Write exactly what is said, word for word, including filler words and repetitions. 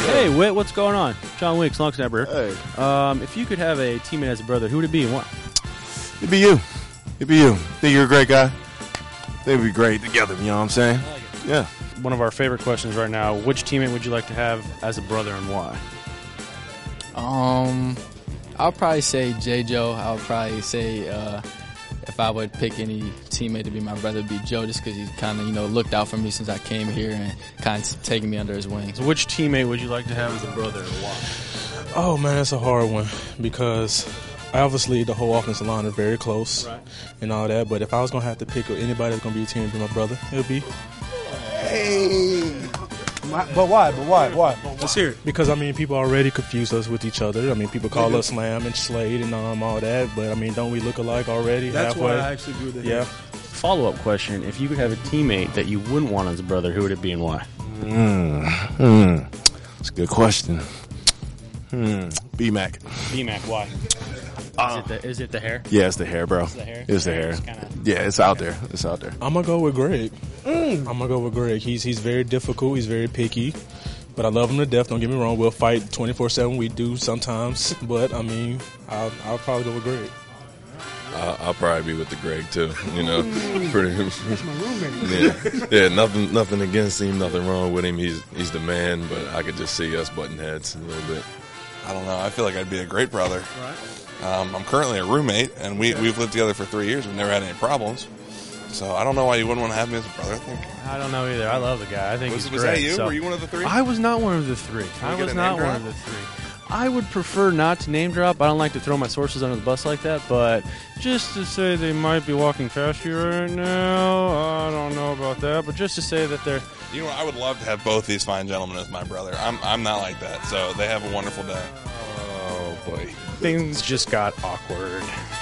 Hey, Whit, what's going on? John Weeks, long snapper. Hey. Um, if you could have a teammate as a brother, who would it be and why? It'd be you. It'd be you. Think you're a great guy? They'd be great together, you know what I'm saying? I like it. Yeah. One of our favorite questions right now, which teammate would you like to have as a brother and why? Um, I'll probably say J. Joe. I'll probably say uh, if I would pick any teammate to be my brother, it'd be Joe, just because he kind of, you know, looked out for me since I came here and kind of taken me under his wing. So which teammate would you like to have as a brother and why? Oh, man, that's a hard one because obviously the whole offensive line is very close Right. and all that. But if I was going to have to pick anybody that's going to be a teammate to be my brother, it would be. Hey. But why? But why? Why? Let's hear it. Because, I mean, people already confuse us with each other. I mean, people call us Slam and Slade and um, all that. But, I mean, don't we look alike already? That's halfway? why I actually agree with Yeah. Follow-up question, if you could have a teammate that you wouldn't want as a brother, who would it be and why? Mm. Mm. That's a good question. Hmm. B-Mac. B-Mac, why? Uh, is, it the, is it the hair? Yeah, it's the hair, bro. It's the hair? It's the The hair hair. is kinda- Yeah, it's out there. It's out there. I'm going to go with Greg. I'm going to go with Greg. He's he's very difficult. He's very picky. But I love him to death. Don't get me wrong. We'll fight twenty-four seven. We do sometimes. But, I mean, I'll, I'll probably go with Greg. I'll, I'll probably be with the Greg too. You know, pretty. That's my roommate. Yeah, yeah. Nothing, nothing against him. Nothing wrong with him. He's he's the man. But I could just see us butting heads a little bit. I don't know. I feel like I'd be a great brother. Right. Um, I'm currently a roommate, and we, we've lived together for three years. We've never had any problems. So I don't know why you wouldn't want to have me as a brother. I think. I don't know either. I love the guy. I think Was, he's was great. that you? So- Were you one of the three? I was not one of the three. we I get was a not name one drop? of the three. I would prefer not to name drop. I don't like to throw my sources under the bus like that, but just to say they might be walking past you right now, I don't know about that, but just to say that they're... You know, what? I would love to have both these fine gentlemen as my brother. I'm I'm not like that. So they have a wonderful day. Oh boy. Things just got awkward.